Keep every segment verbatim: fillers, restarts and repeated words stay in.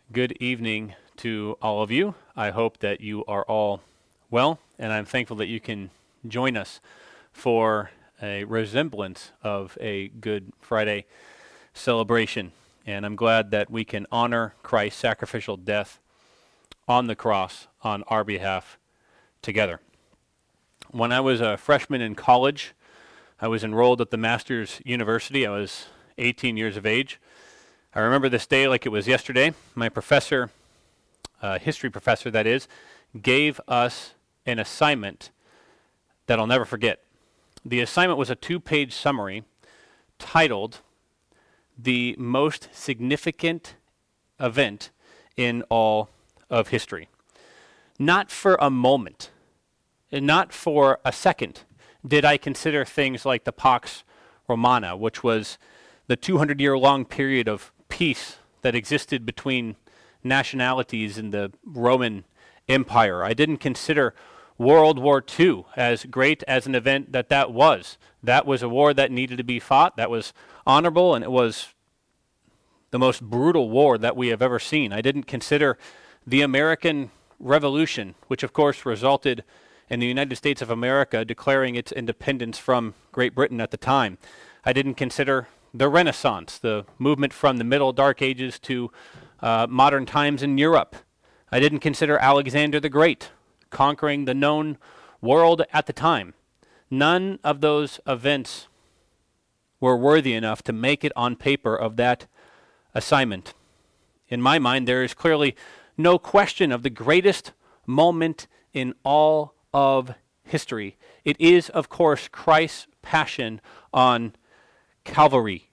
Good evening to all of you. I hope that you are all well, and I'm thankful that you can join us for a resemblance of a Good Friday celebration. And I'm glad that we can honor Christ's sacrificial death on the cross on our behalf together. When I was a freshman in college, I was enrolled at the Masters University. I was eighteen years of age. I remember this day like it was yesterday. My professor, uh, history professor that is, gave us an assignment that I'll never forget. The assignment was a two-page summary titled "The Most Significant Event in All of History." Not for a moment, and not for a second, did I consider things like the Pax Romana, which was the two hundred year long period of peace that existed between nationalities in the Roman Empire. I didn't consider World War Two, as great as an event that that was. That was a war that needed to be fought. That was honorable, and it was the most brutal war that we have ever seen. I didn't consider the American Revolution, which of course resulted in the United States of America declaring its independence from Great Britain at the time. I didn't consider the Renaissance, the movement from the Middle Dark Ages to uh, modern times in Europe. I didn't consider Alexander the Great conquering the known world at the time. None of those events were worthy enough to make it on paper of that assignment. In my mind, there is clearly no question of the greatest moment in all of history. It is, of course, Christ's passion on Calvary.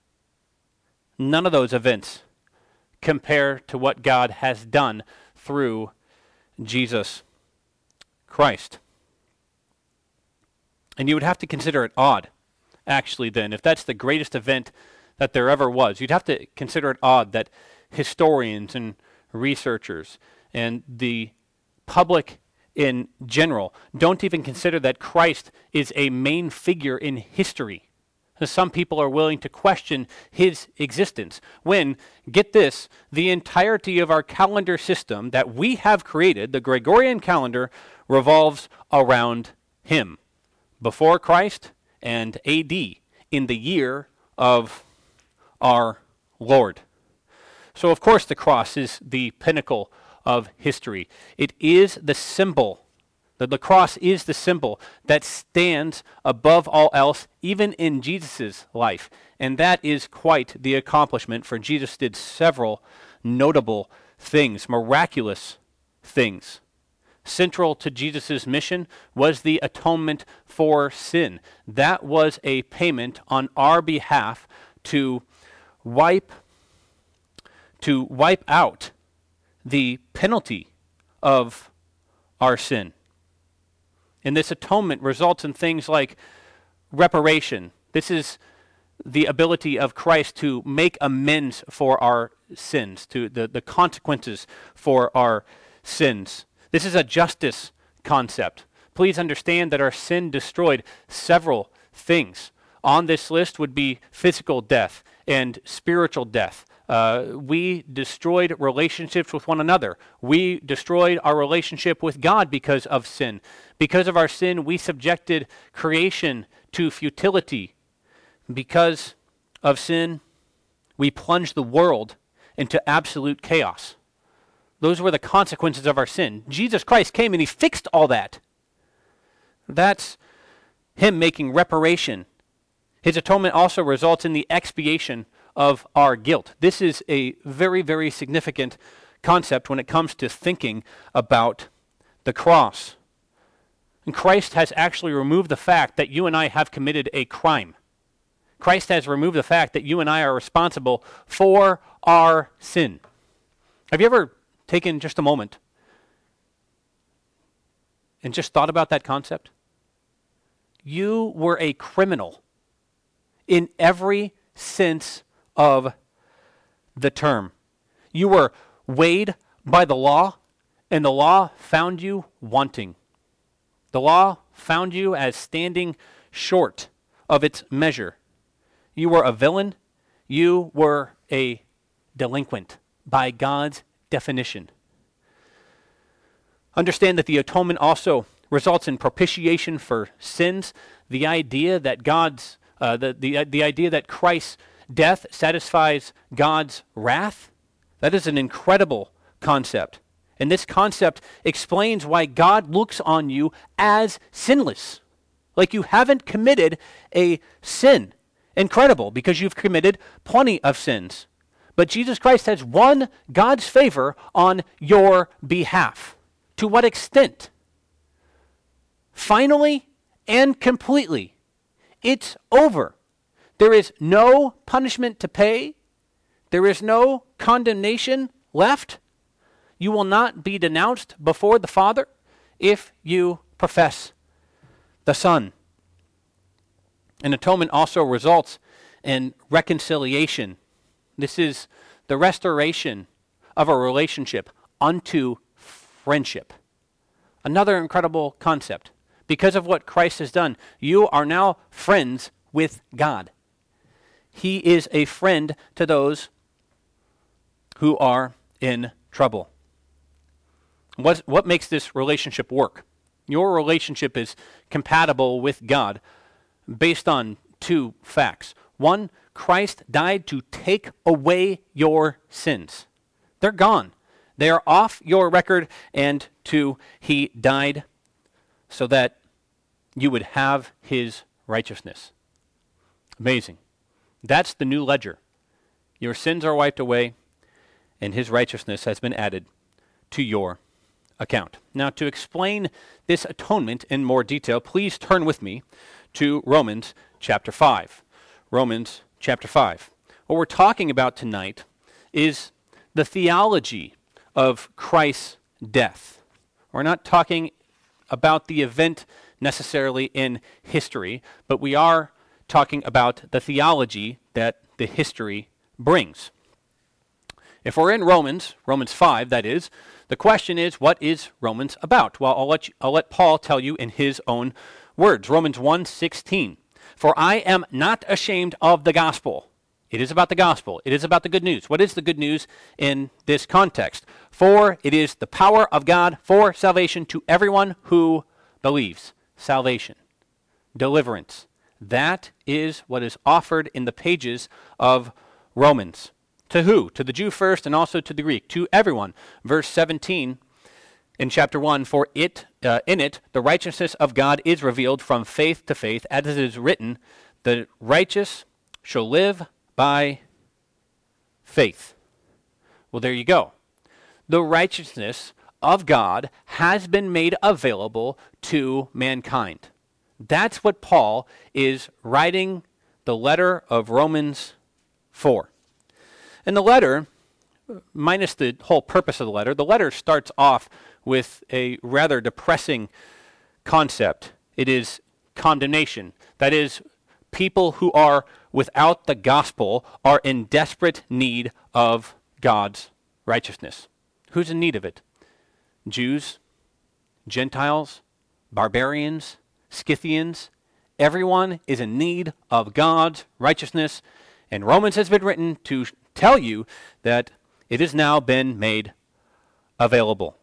None of those events compare to what God has done through Jesus Christ. And you would have to consider it odd, actually, then, if that's the greatest event that there ever was. You'd have to consider it odd that historians and researchers and the public in general don't even consider that Christ is a main figure in history. Some people are willing to question his existence when, get this, the entirety of our calendar system that we have created, the Gregorian calendar, revolves around him. Before Christ and A D, in the year of our Lord. So of course the cross is the pinnacle of history. It is the symbol. The, the cross is the symbol that stands above all else, even in Jesus' life. And that is quite the accomplishment, for Jesus did several notable things, miraculous things. Central to Jesus' mission was the atonement for sin. That was a payment on our behalf to wipe, to wipe out the penalty of our sin. And this atonement results in things like reparation. This is the ability of Christ to make amends for our sins, to the, the consequences for our sins. This is a justice concept. Please understand that our sin destroyed several things. On this list would be physical death and spiritual death. Uh, we destroyed relationships with one another. We destroyed our relationship with God because of sin. Because of our sin, we subjected creation to futility. Because of sin, we plunged the world into absolute chaos. Those were the consequences of our sin. Jesus Christ came and he fixed all that. That's him making reparation. His atonement also results in the expiation of our guilt. This is a very, very significant concept when it comes to thinking about the cross. And Christ has actually removed the fact that you and I have committed a crime. Christ has removed the fact that you and I are responsible for our sin. Have you ever taken just a moment and just thought about that concept? You were a criminal in every sense of the term. You were weighed by the law, and the law found you wanting. The law found you as standing short of its measure. You were a villain. You were a delinquent. by God's definition. Understand that the atonement also results in propitiation for sins. The idea that God's, uh, the, the, the idea that Christ's death satisfies God's wrath, that is an incredible concept. And this concept explains why God looks on you as sinless, like you haven't committed a sin. Incredible, because you've committed plenty of sins. But Jesus Christ has won God's favor on your behalf. To what extent? Finally and completely. It's over. There is no punishment to pay. There is no condemnation left. You will not be denounced before the Father if you profess the Son. An atonement also results in reconciliation. This is the restoration of a relationship unto friendship. Another incredible concept. Because of what Christ has done, you are now friends with God. He is a friend to those who are in trouble. What, what makes this relationship work? Your relationship is compatible with God based on two facts. One, Christ died to take away your sins. They're gone. They are off your record. And two, he died so that you would have his righteousness. Amazing. That's the new ledger. Your sins are wiped away, and his righteousness has been added to your account. Now, to explain this atonement in more detail, please turn with me to Romans chapter five. Romans chapter five. What we're talking about tonight is the theology of Christ's death. We're not talking about the event necessarily in history, but we are talking about the theology that the history brings. If we're in Romans, Romans five, that is, the question is, what is Romans about? Well, I'll let, you, I'll let Paul tell you in his own words. Romans one sixteen. For I am not ashamed of the gospel. It is about the gospel. It is about the good news. What is the good news in this context? For it is the power of God for salvation to everyone who believes. Salvation. Deliverance. That is what is offered in the pages of Romans. To who? To the Jew first and also to the Greek. To everyone. Verse seventeen in chapter one, for it uh, in it the righteousness of God is revealed from faith to faith, as it is written, the righteous shall live by faith. Well, there you go. The righteousness of God has been made available to mankind. That's what Paul is writing the letter of Romans for. And the letter, minus the whole purpose of the letter, the letter starts off with a rather depressing concept. It is condemnation. That is, people who are without the gospel are in desperate need of God's righteousness. Who's in need of it? Jews, Gentiles, barbarians, Scythians. Everyone is in need of God's righteousness. And Romans has been written to tell you that it has now been made available.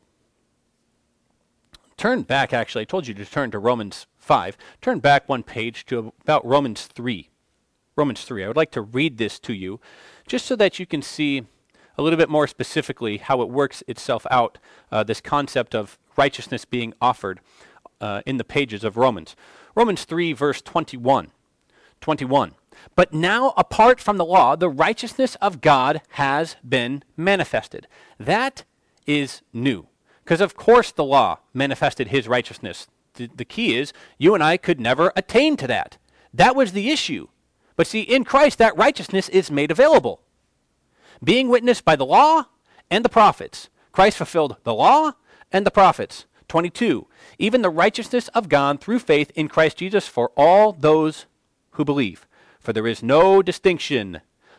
Turn back, actually, I told you to turn to Romans five. Turn back one page to about Romans three. Romans three. I would like to read this to you just so that you can see a little bit more specifically how it works itself out, uh, this concept of righteousness being offered uh, in the pages of Romans. Romans three, verse twenty-one. twenty-one. But now, apart from the law, the righteousness of God has been manifested. That is new. Because of course the law manifested his righteousness. The, the key is, you and I could never attain to that. That was the issue. But see, in Christ, that righteousness is made available. Being witnessed by the law and the prophets. Christ fulfilled the law and the prophets. twenty-two. Even the righteousness of God through faith in Christ Jesus for all those who believe. For there is no distinction.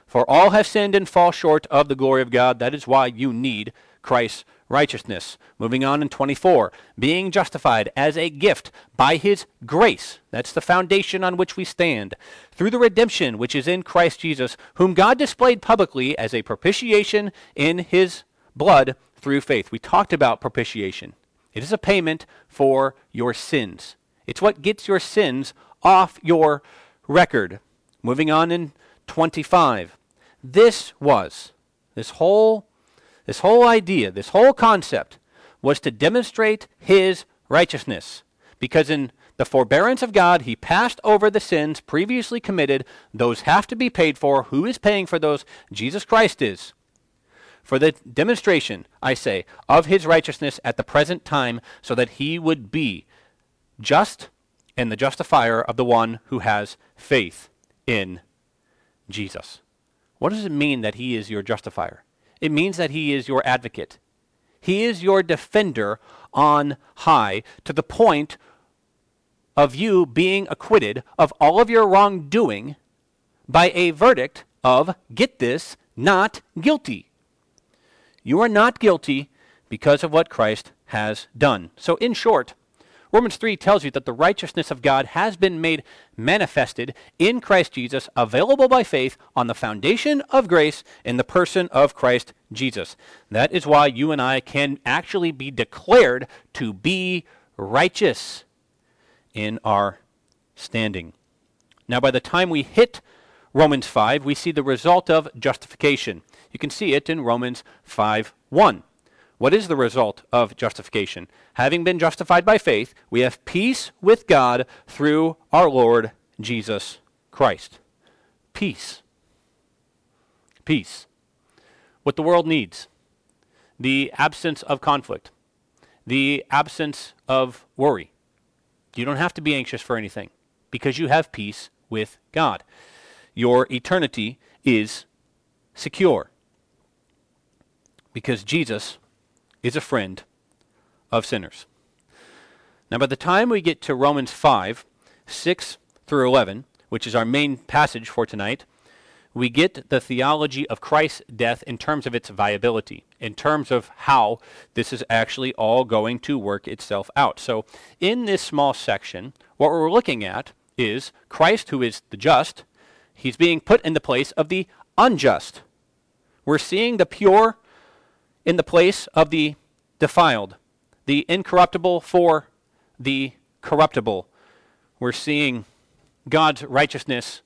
For all have sinned and fall short of the glory of God. That is why you need Christ's righteousness. Moving on in twenty-four, being justified as a gift by his grace. That's the foundation on which we stand. Through the redemption which is in Christ Jesus, whom God displayed publicly as a propitiation in his blood through faith. We talked about propitiation. It is a payment for your sins. It's what gets your sins off your record. Moving on in twenty-five. This was, this whole, this whole idea, this whole concept was to demonstrate his righteousness. Because in the forbearance of God, he passed over the sins previously committed. Those have to be paid for. Who is paying for those? Jesus Christ is. For the demonstration, I say, of his righteousness at the present time, so that he would be just and the justifier of the one who has faith in Jesus. What does it mean that he is your justifier? It means that he is your advocate. He is your defender on high, to the point of you being acquitted of all of your wrongdoing by a verdict of, get this, not guilty. You are not guilty because of what Christ has done. So in short, Romans three tells you that the righteousness of God has been made manifested in Christ Jesus, available by faith on the foundation of grace in the person of Christ Jesus. That is why you and I can actually be declared to be righteous in our standing. Now, by the time we hit Romans five, we see the result of justification. You can see it in Romans five one. What is the result of justification? Having been justified by faith, we have peace with God through our Lord Jesus Christ. Peace. Peace. What the world needs. The absence of conflict. The absence of worry. You don't have to be anxious for anything because you have peace with God. Your eternity is secure because Jesus is a friend of sinners. Now, by the time we get to Romans five, six through eleven, which is our main passage for tonight, we get the theology of Christ's death in terms of its viability, in terms of how this is actually all going to work itself out. So in this small section, what we're looking at is Christ, who is the just, he's being put in the place of the unjust. We're seeing the pure in the place of the defiled, the incorruptible for the corruptible. We're seeing God's righteousness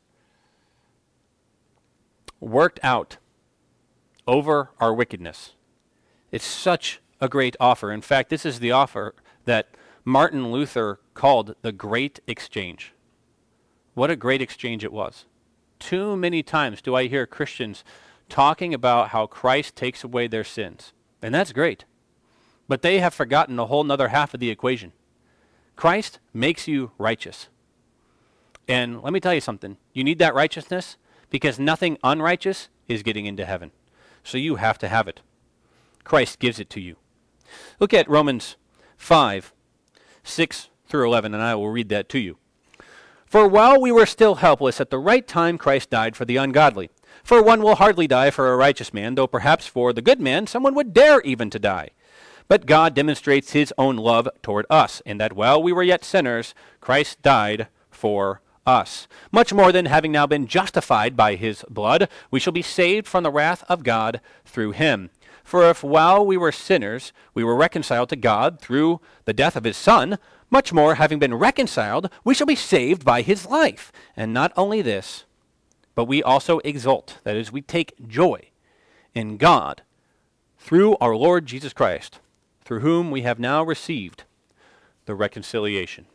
worked out over our wickedness. It's such a great offer. In fact, this is the offer that Martin Luther called the Great Exchange. What a great exchange it was. Too many times do I hear Christians talking about how Christ takes away their sins. And that's great. But they have forgotten a whole nother half of the equation. Christ makes you righteous. And let me tell you something. You need that righteousness because nothing unrighteous is getting into heaven. So you have to have it. Christ gives it to you. Look at Romans five, six through eleven, and I will read that to you. For while we were still helpless, at the right time Christ died for the ungodly. For one will hardly die for a righteous man, though perhaps for the good man someone would dare even to die. But God demonstrates his own love toward us, in that while we were yet sinners, Christ died for us. Much more than having now been justified by his blood, we shall be saved from the wrath of God through him. For if while we were sinners, we were reconciled to God through the death of his Son, much more, having been reconciled, we shall be saved by his life. And not only this, but we also exult, that is, we take joy in God through our Lord Jesus Christ, through whom we have now received the reconciliation.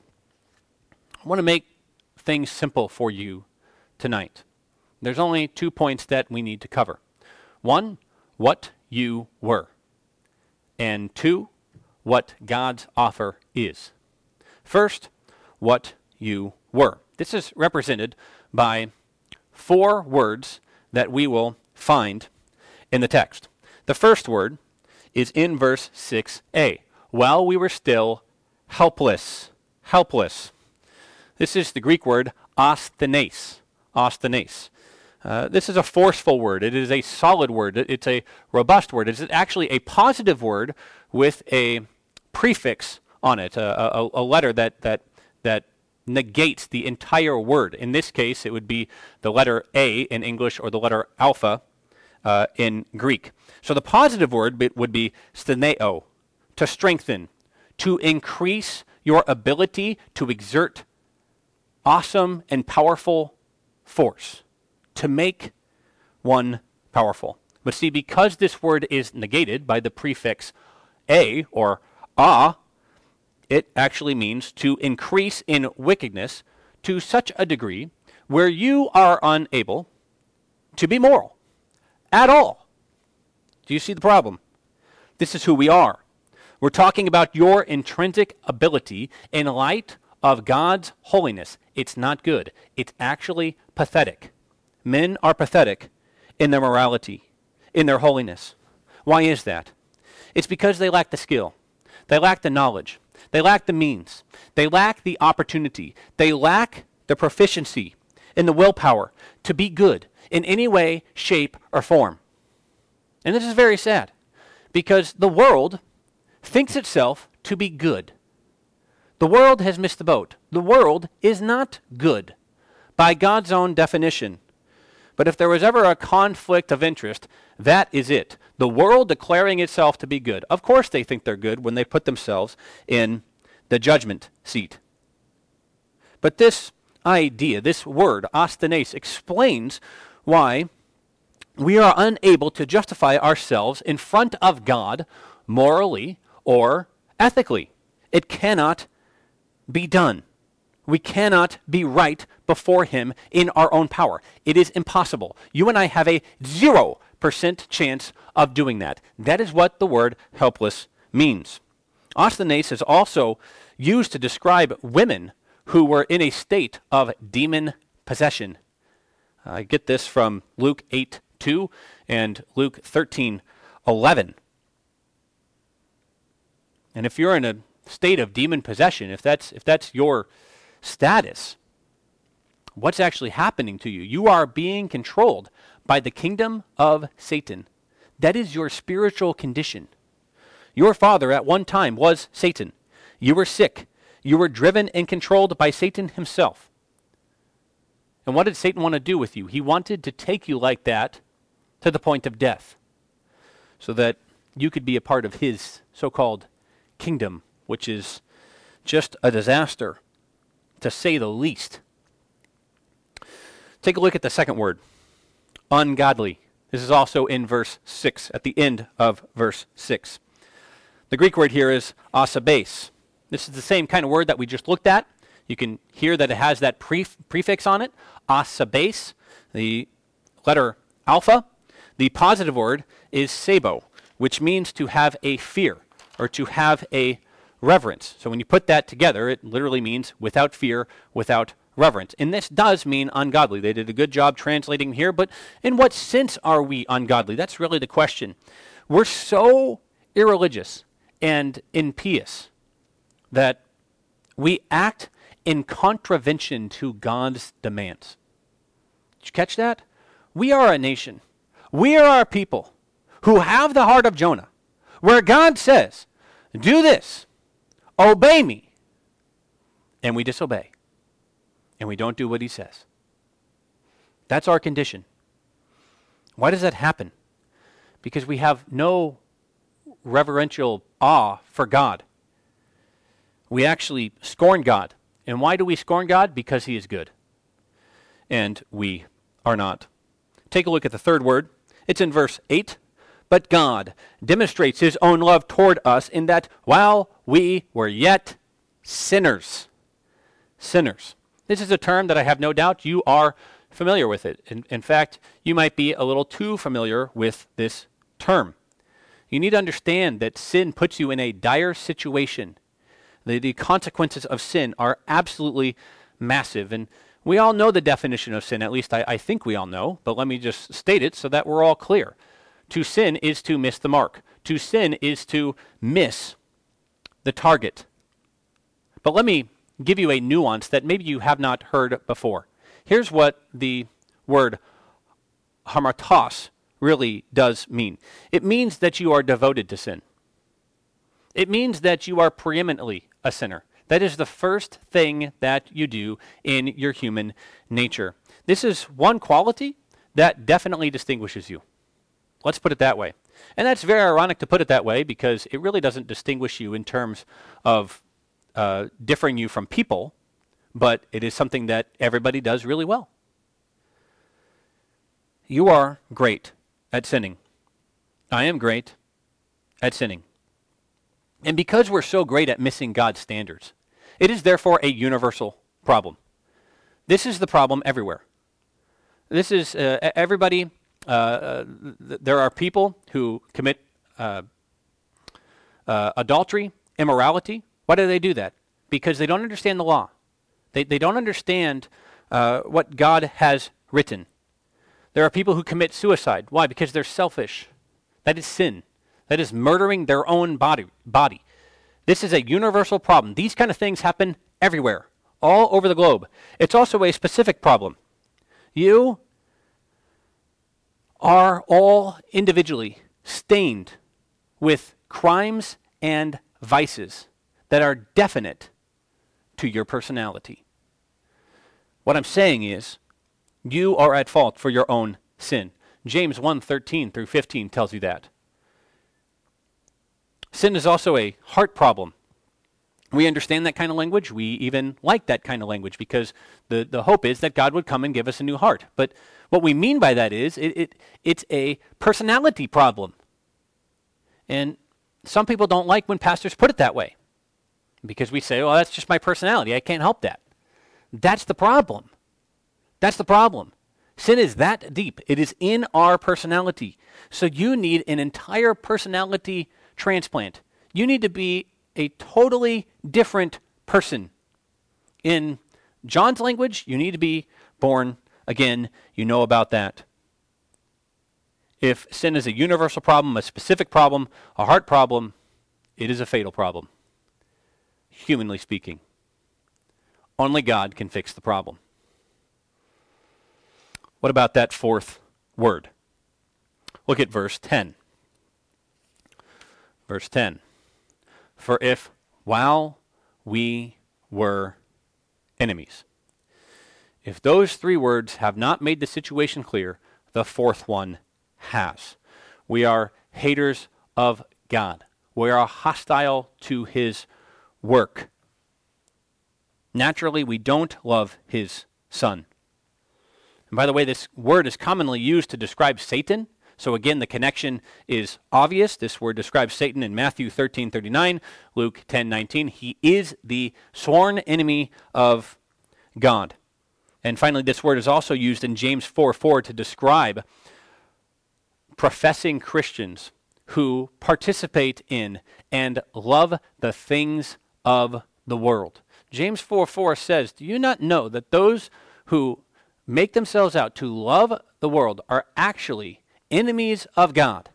I want to make things simple for you tonight. There's only two points that we need to cover. One, what you were. And two, what God's offer is. First, what you were. This is represented by four words that we will find in the text. The first word is in verse six a. While we were still helpless. Helpless. This is the Greek word asthenes. Asthenes. Uh, this is a forceful word. It is a solid word. It's a robust word. It's actually a positive word with a prefix on it, a, a, a letter that, that, that negates the entire word. In this case, it would be the letter A in English or the letter alpha uh, in Greek. So the positive word would be steneo, to strengthen, to increase your ability to exert awesome and powerful force, to make one powerful. But see, because this word is negated by the prefix a or a, it actually means to increase in wickedness to such a degree where you are unable to be moral at all. Do you see the problem? This is who we are. We're talking about your intrinsic ability in light of God's holiness. It's not good. It's actually pathetic. Men are pathetic in their morality, in their holiness. Why is that? It's because they lack the skill. They lack the knowledge. They lack the means. They lack the opportunity. They lack the proficiency and the willpower to be good in any way, shape, or form. And this is very sad because the world thinks itself to be good. The world has missed the boat. The world is not good by God's own definition. But if there was ever a conflict of interest, that is it. The world declaring itself to be good. Of course they think they're good when they put themselves in the judgment seat. But this idea, this word, asthenes, explains why we are unable to justify ourselves in front of God morally or ethically. It cannot be done. We cannot be right before him in our own power. It is impossible. You and I have a zero percent chance of doing that. That is what the word helpless means. Asthenes is also used to describe women who were in a state of demon possession. I get this from Luke eight two and Luke thirteen eleven. And if you're in a state of demon possession, if that's if that's your status, what's actually happening to you? You are being controlled by the kingdom of Satan. That is your spiritual condition. Your father at one time was Satan. You were sick. You were driven and controlled by Satan himself. And what did Satan want to do with you? He wanted to take you like that to the point of death so that you could be a part of his so-called kingdom, which is just a disaster, to say the least. Take a look at the second word, ungodly. This is also in verse six, at the end of verse six. The Greek word here is asabes. This is the same kind of word that we just looked at. You can hear that it has that pref- prefix on it, asabes, the letter alpha. The positive word is sebo, which means to have a fear or to have a reverence. So when you put that together, it literally means without fear, without reverence. And this does mean ungodly. They did a good job translating here, but in what sense are we ungodly? That's really the question. We're so irreligious and impious that we act in contravention to God's demands. Did you catch that? We are a nation. We are a people who have the heart of Jonah, where God says, do this, obey me, and we disobey, and we don't do what he says. That's our condition. Why does that happen? Because we have no reverential awe for God. We actually scorn God. And why do we scorn God? Because he is good. And we are not. Take a look at the third word. It's in verse eight. But God demonstrates his own love toward us in that while we were yet sinners, sinners. This is a term that I have no doubt you are familiar with it. In, in fact, you might be a little too familiar with this term. You need to understand that sin puts you in a dire situation. The, the consequences of sin are absolutely massive. And we all know the definition of sin, at least I, I think we all know, but let me just state it so that we're all clear. To sin is to miss the mark. To sin is to miss the target. But let me give you a nuance that maybe you have not heard before. Here's what the word hamartos really does mean. It means that you are devoted to sin. It means that you are preeminently a sinner. That is the first thing that you do in your human nature. This is one quality that definitely distinguishes you. Let's put it that way. And that's very ironic to put it that way because it really doesn't distinguish you in terms of uh, differing you from people, but it is something that everybody does really well. You are great at sinning. I am great at sinning. And because we're so great at missing God's standards, it is therefore a universal problem. This is the problem everywhere. This is uh, everybody, uh, uh, th- there are people who commit uh, uh, adultery, immorality. Why do they do that? Because they don't understand the law. They, they don't understand uh, what God has written. There are people who commit suicide. Why? Because they're selfish. That is sin. That is murdering their own body. body. This is a universal problem. These kind of things happen everywhere, all over the globe. It's also a specific problem. You are all individually stained with crimes and vices that are definite to your personality. What I'm saying is, you are at fault for your own sin. James one thirteen through fifteen tells you that. Sin is also a heart problem. We understand that kind of language. We even like that kind of language because the, the hope is that God would come and give us a new heart. But what we mean by that is it, it it's a personality problem. And some people don't like when pastors put it that way because we say, well, that's just my personality. I can't help that. That's the problem. That's the problem. Sin is that deep. It is in our personality. So you need an entire personality transplant. You need to be a totally different person. In John's language, you need to be born again. You know about that. If sin is a universal problem, a specific problem, a heart problem, it is a fatal problem. Humanly speaking. Only God can fix the problem. What about that fourth word? Look at verse ten. Verse ten. For if, while we were enemies. If those three words have not made the situation clear, the fourth one has. We are haters of God. We are hostile to his work. Naturally, we don't love his Son. And by the way, this word is commonly used to describe Satan. So again, the connection is obvious. This word describes Satan in Matthew thirteen thirty-nine, Luke ten nineteen. He is the sworn enemy of God. And finally, this word is also used in James four four to describe professing Christians who participate in and love the things of the world. James four four says, do you not know that those who make themselves out to love the world are actually enemies of God?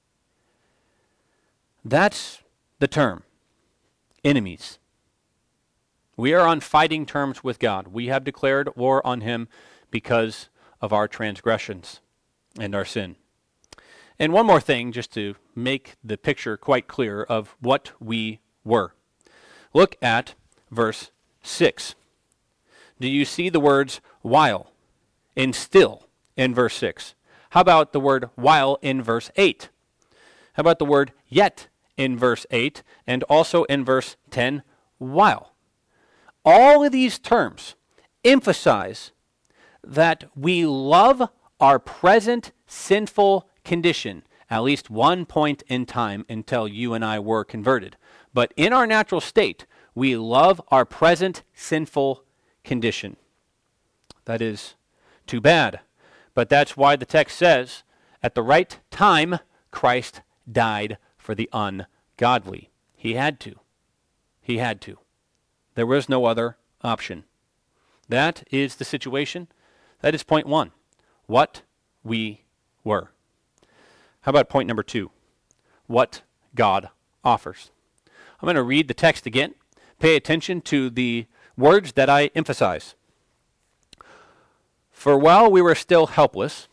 That's the term. Enemies. We are on fighting terms with God. We have declared war on him because of our transgressions and our sin. And one more thing, just to make the picture quite clear of what we were. Look at verse six. Do you see the words while and still in verse six? How about the word while in verse eight? How about the word yet in verse eight and also in verse ten, while? All of these terms emphasize that we love our present sinful condition at least one point in time until you and I were converted. But in our natural state, we love our present sinful condition. That is too bad. But that's why the text says, at the right time, Christ died for the ungodly. He had to. He had to. There was no other option. That is the situation. That is point one. What we were. How about point number two? What God offers. I'm going to read the text again. Pay attention to the words that I emphasize. For while we were still helpless,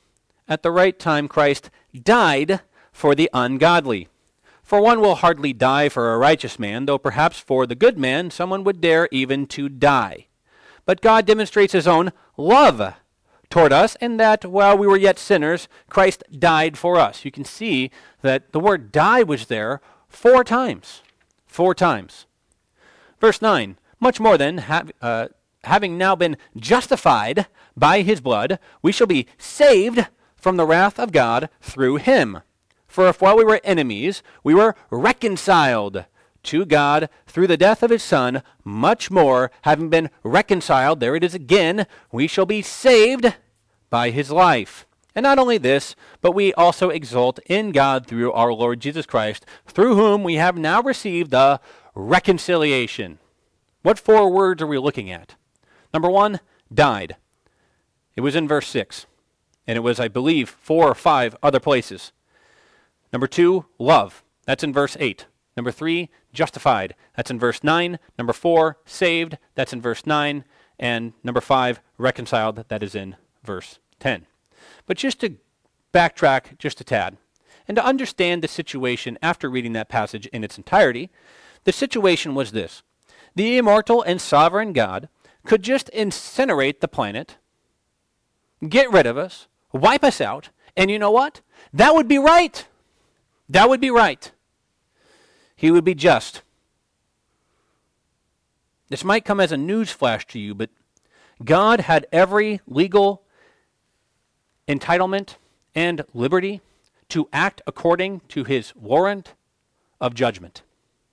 at the right time, Christ died for the ungodly. For one will hardly die for a righteous man, though perhaps for the good man someone would dare even to die. But God demonstrates his own love toward us in that while we were yet sinners, Christ died for us. You can see that the word die was there four times. Four times. Verse nine, much more then, have, uh, having now been justified by his blood, we shall be saved from the wrath of God through him. For if while we were enemies, we were reconciled to God through the death of his Son, much more, having been reconciled, there it is again, we shall be saved by his life. And not only this, but we also exult in God through our Lord Jesus Christ, through whom we have now received the reconciliation. What four words are we looking at? Number one, died. It was in verse six. And it was, I believe, four or five other places. Number two, love. That's in verse eight. Number three, justified. That's in verse nine. Number four, saved. That's in verse nine. And number five, reconciled. That is in verse ten. But just to backtrack just a tad, and to understand the situation after reading that passage in its entirety, the situation was this. The immortal and sovereign God could just incinerate the planet, get rid of us, wipe us out, and you know what? That would be right. That would be right. He would be just. This might come as a news flash to you, but God had every legal entitlement and liberty to act according to his warrant of judgment.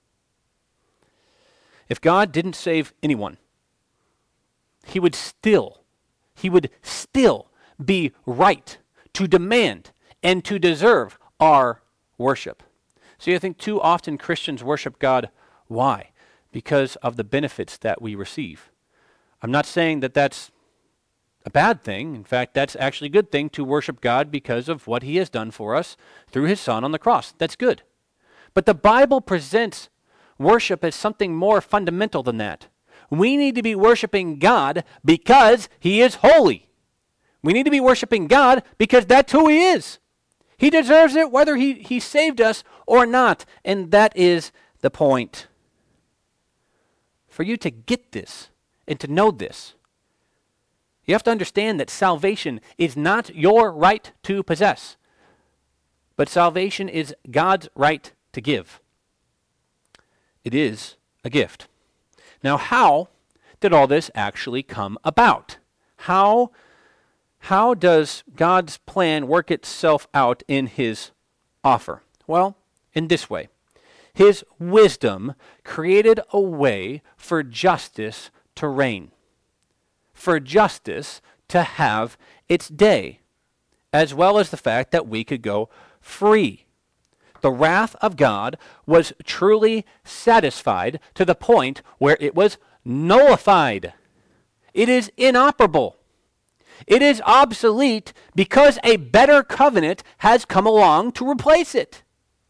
If God didn't save anyone, he would still, he would still be right to demand and to deserve our worship. See, I think too often Christians worship God. Why? Because of the benefits that we receive. I'm not saying that that's a bad thing. In fact, that's actually a good thing to worship God because of what he has done for us through his Son on the cross. That's good. But the Bible presents worship as something more fundamental than that. We need to be worshiping God because he is holy. We need to be worshiping God because that's who he is. He deserves it whether he, he saved us or not. And that is the point. For you to get this and to know this, you have to understand that salvation is not your right to possess, but salvation is God's right to give. It is a gift. Now, how did all this actually come about? How How does God's plan work itself out in his offer? Well, in this way. His wisdom created a way for justice to reign, for justice to have its day, as well as the fact that we could go free. The wrath of God was truly satisfied to the point where it was nullified. It is inoperable. It is obsolete because a better covenant has come along to replace it.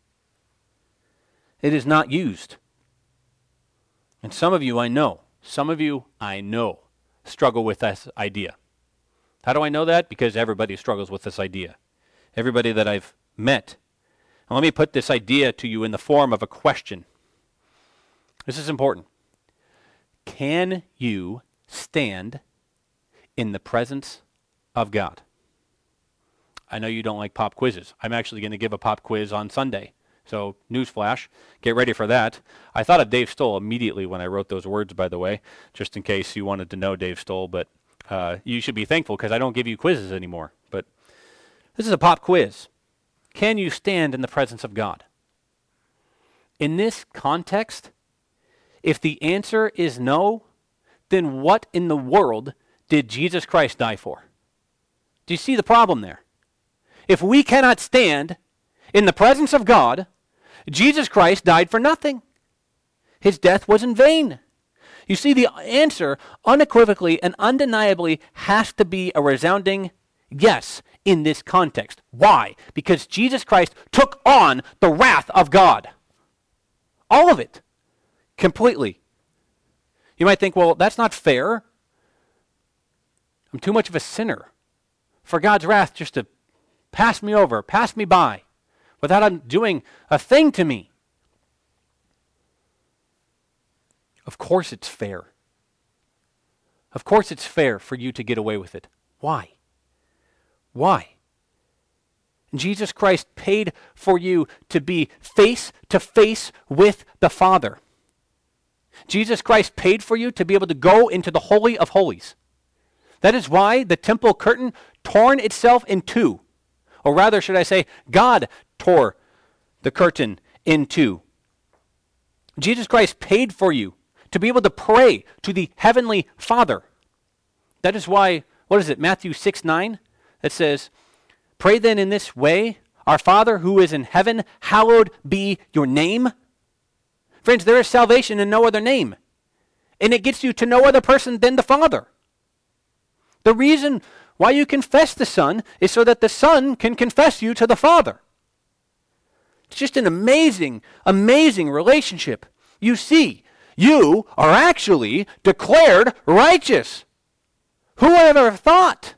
It is not used. And some of you I know, some of you I know struggle with this idea. How do I know that? Because everybody struggles with this idea. Everybody that I've met. And let me put this idea to you in the form of a question. This is important. Can you stand in the presence of God? I know you don't like pop quizzes. I'm actually going to give a pop quiz on Sunday. So, newsflash, get ready for that. I thought of Dave Stoll immediately when I wrote those words, by the way, just in case you wanted to know Dave Stoll. But uh, you should be thankful because I don't give you quizzes anymore. But this is a pop quiz. Can you stand in the presence of God? In this context, if the answer is no, then what in the world did Jesus Christ die for? Do you see the problem there? If we cannot stand in the presence of God, Jesus Christ died for nothing. His death was in vain. You see, the answer unequivocally and undeniably has to be a resounding yes in this context. Why? Because Jesus Christ took on the wrath of God. All of it. Completely. You might think, well, that's not fair. I'm too much of a sinner for God's wrath just to pass me over, pass me by, without him doing a thing to me. Of course it's fair. Of course it's fair for you to get away with it. Why? Why? Jesus Christ paid for you to be face to face with the Father. Jesus Christ paid for you to be able to go into the Holy of Holies. That is why the temple curtain torn itself in two. Or rather, should I say, God tore the curtain in two. Jesus Christ paid for you to be able to pray to the Heavenly Father. That is why, what is it, Matthew six nine? That says, pray then in this way, our Father who is in heaven, hallowed be your name. Friends, there is salvation in no other name. And it gets you to no other person than the Father. The reason why you confess the Son is so that the Son can confess you to the Father. It's just an amazing, amazing relationship. You see, you are actually declared righteous. Who would have ever thought?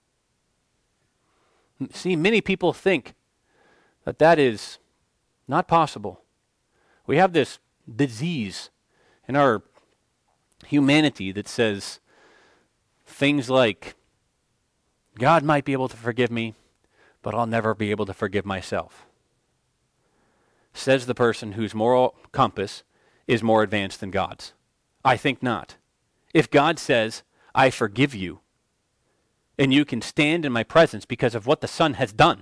See, many people think that that is not possible. We have this disease in our humanity that says things like, God might be able to forgive me, but I'll never be able to forgive myself. Says the person whose moral compass is more advanced than God's. I think not. If God says, I forgive you, and you can stand in my presence because of what the Son has done,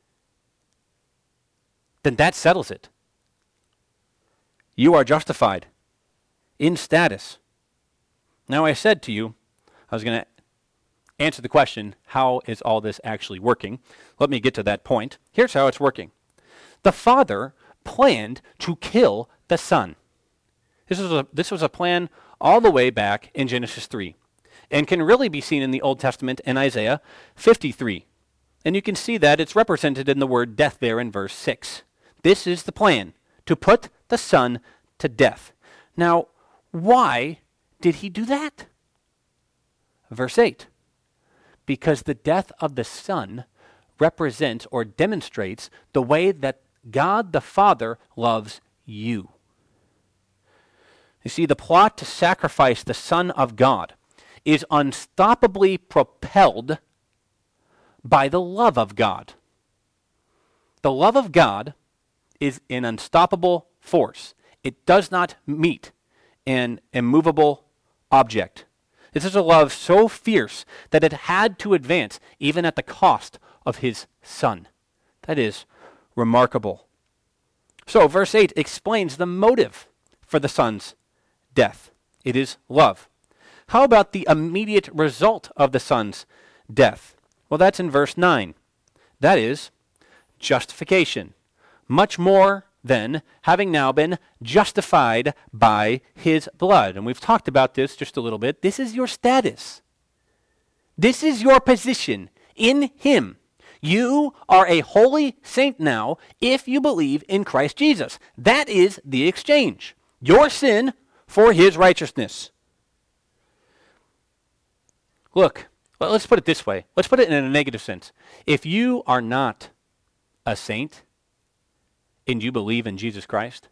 then that settles it. You are justified in status. Now I said to you, I was going to answer the question, how is all this actually working? Let me get to that point. Here's how it's working. The Father planned to kill the Son. This was a, this was a plan all the way back in Genesis three. And can really be seen in the Old Testament in Isaiah fifty-three. And you can see that it's represented in the word death there in verse six. This is the plan, to put the Son to death. Now, why did he do that? Verse eight. Because the death of the Son represents or demonstrates the way that God the Father loves you. You see, the plot to sacrifice the Son of God is unstoppably propelled by the love of God. The love of God is an unstoppable force. It does not meet an immovable object. This is a love so fierce that it had to advance even at the cost of his Son. That is remarkable. So verse eight explains the motive for the Son's death. It is love. How about the immediate result of the Son's death? Well, that's in verse nine. That is justification. Much more than having now been justified by his blood. And we've talked about this just a little bit. This is your status. This is your position in him. You are a holy saint now if you believe in Christ Jesus. That is the exchange. Your sin for his righteousness. Look, well, let's put it this way. Let's put it in a negative sense. If you are not a saint and you believe in Jesus Christ,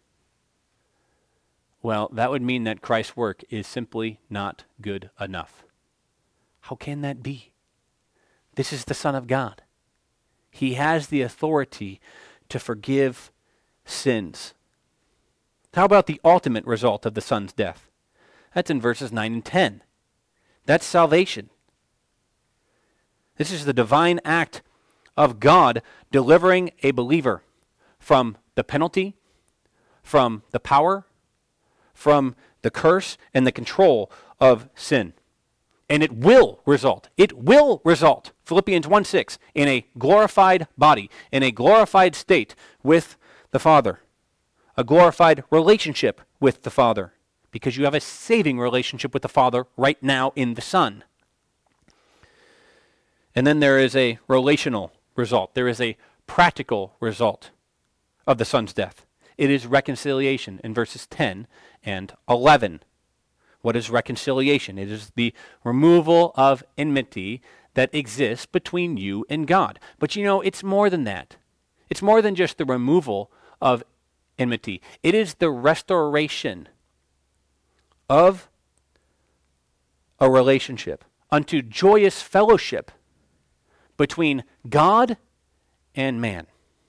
well, that would mean that Christ's work is simply not good enough. How can that be? This is the Son of God. He has the authority to forgive sins. How about the ultimate result of the Son's death? That's in verses nine and ten. That's salvation. This is the divine act of God delivering a believer from the penalty, from the power, from the curse, and the control of sin. And it will result, it will result, Philippians one six, in a glorified body, in a glorified state with the Father, a glorified relationship with the Father, because you have a saving relationship with the Father right now in the Son. And then there is a relational result. There is a practical result of the Son's death. It is reconciliation in verses ten and eleven. What is reconciliation? It is the removal of enmity that exists between you and God. But you know, it's more than that. It's more than just the removal of enmity. It is the restoration of a relationship unto joyous fellowship between God and man.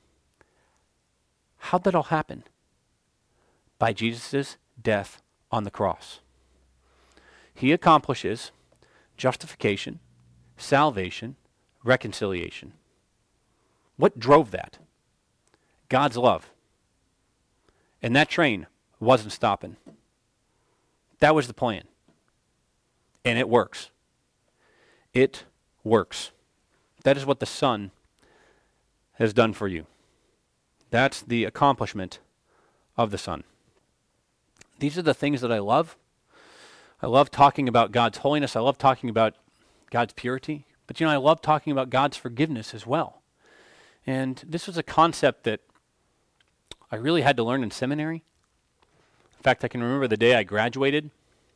How'd that all happen? By Jesus' death on the cross. He accomplishes justification, salvation, reconciliation. What drove that? God's love. And that train wasn't stopping. That was the plan. And it works. It works. That is what the Son has done for you. That's the accomplishment of the Son. These are the things that I love. I love talking about God's holiness. I love talking about God's purity. But you know, I love talking about God's forgiveness as well. And this was a concept that I really had to learn in seminary. In fact, I can remember the day I graduated.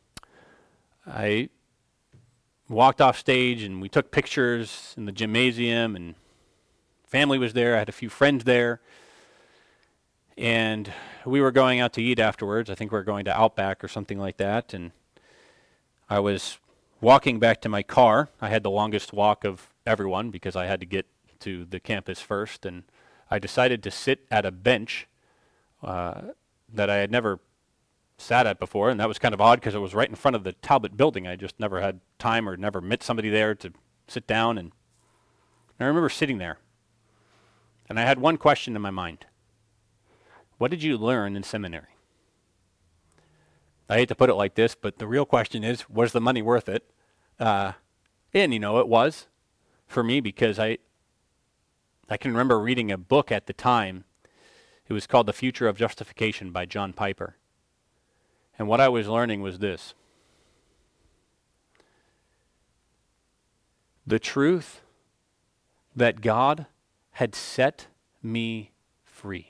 I walked off stage and we took pictures in the gymnasium and family was there. I had a few friends there. And we were going out to eat afterwards. I think we were going to Outback or something like that. And I was walking back to my car. I had the longest walk of everyone because I had to get to the campus first. And I decided to sit at a bench uh, that I had never sat at before. And that was kind of odd because it was right in front of the Talbot building. I just never had time or never met somebody there to sit down. And I remember sitting there. And I had one question in my mind. What did you learn in seminary? I hate to put it like this, but the real question is, was the money worth it? Uh, and, you know, it was for me because I I can remember reading a book at the time. It was called The Future of Justification by John Piper. And what I was learning was this. The truth that God had set me free.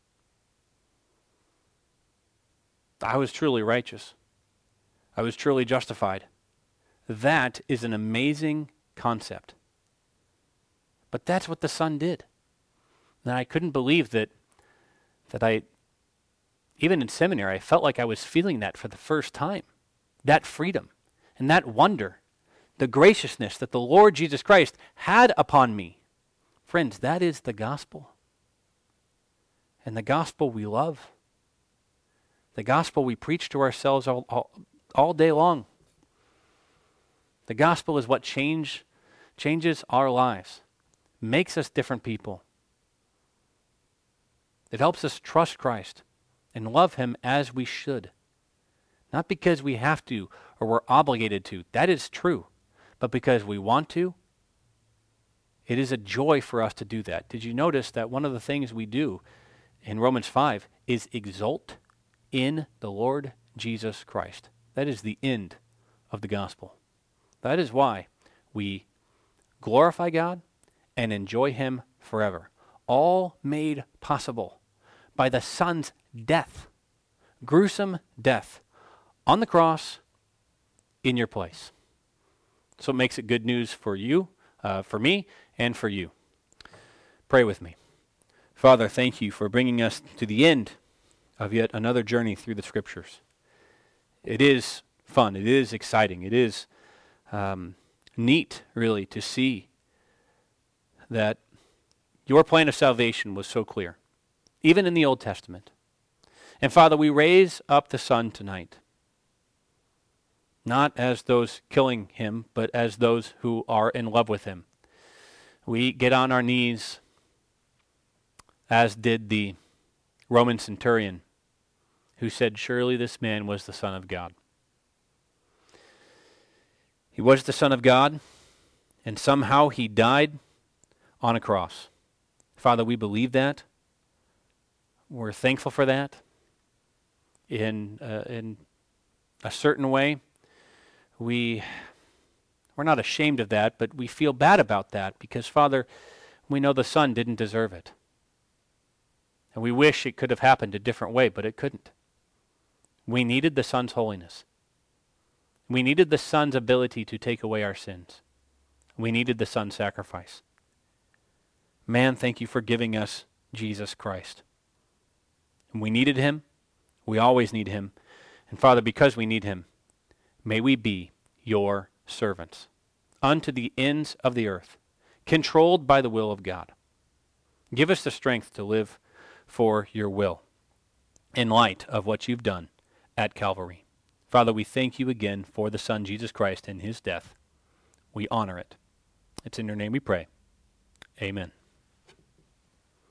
I was truly righteous. I was truly justified. That is an amazing concept. But that's what the Son did. And I couldn't believe that that I, even in seminary, I felt like I was feeling that for the first time. That freedom and that wonder, the graciousness that the Lord Jesus Christ had upon me. Friends, that is the gospel. And the gospel we love. The gospel we preach to ourselves all, all, all day long. The gospel is what change, changes our lives, makes us different people. It helps us trust Christ and love Him as we should. Not because we have to or we're obligated to. That is true. But because we want to. It is a joy for us to do that. Did you notice that one of the things we do in Romans five is exult in the Lord Jesus Christ? That is the end of the gospel. That is why we glorify God and enjoy Him forever. All made possible by the Son's death, gruesome death on the cross in your place. So it makes it good news for you, uh, for me, and for you. Pray with me. Father, thank you for bringing us to the end of yet another journey through the Scriptures. It is fun. It is exciting. It is um, neat, really, to see that your plan of salvation was so clear, even in the Old Testament. And Father, we raise up the Son tonight, not as those killing Him, but as those who are in love with Him. We get on our knees, as did the Roman centurion, who said, surely this man was the Son of God. He was the Son of God, and somehow He died on a cross. Father, we believe that. We're thankful for that. In uh, in a certain way, we we're not ashamed of that, but we feel bad about that because, Father, we know the Son didn't deserve it. And we wish it could have happened a different way, but it couldn't. We needed the Son's holiness. We needed the Son's ability to take away our sins. We needed the Son's sacrifice. Man, thank you for giving us Jesus Christ. And we needed him. We always need him. And Father, because we need him, may we be your servants unto the ends of the earth, controlled by the will of God. Give us the strength to live for your will in light of what you've done at Calvary. Father, we thank you again for the Son, Jesus Christ, and his death. We honor it. It's in your name we pray. Amen.